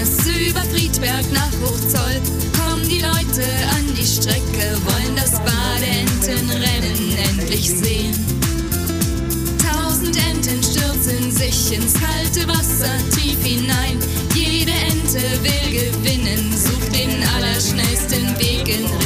Kirmes über Friedberg nach Hochzoll. Kommen die Leute an die Strecke, wollen das Badeentenrennen endlich sehen. 1000 Enten stürzen sich ins kalte Wasser tief hinein. Jede Ente will gewinnen, sucht den allerschnellsten Weg in